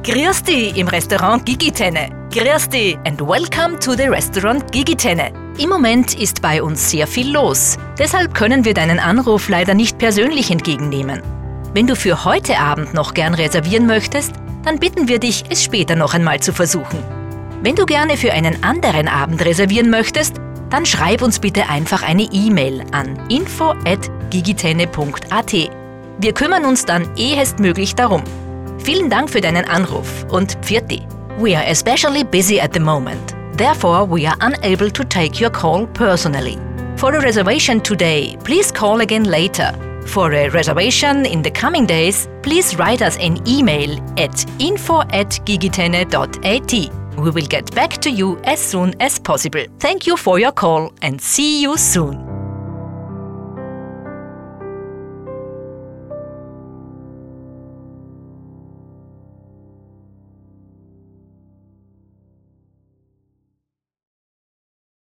Grüß dich im Restaurant Gigi-Tenne. Grüß dich and welcome to the Restaurant Gigi-Tenne. Im Moment ist bei uns sehr viel los. Deshalb können wir deinen Anruf leider nicht persönlich entgegennehmen. Wenn du für heute Abend noch gern reservieren möchtest, dann bitten wir dich, es später noch einmal zu versuchen. Wenn du gerne für einen anderen Abend reservieren möchtest, dann schreib uns bitte einfach eine E-Mail an info@gigitenne.at. Wir kümmern uns dann ehestmöglich darum. Vielen Dank für deinen Anruf und Pfiat. We are especially busy at the moment. Therefore, we are unable to take your call personally. For a reservation today, please call again later. For a reservation in the coming days, please write us an email at info@gigitenne.at. We will get back to you as soon as possible. Thank you for your call and see you soon.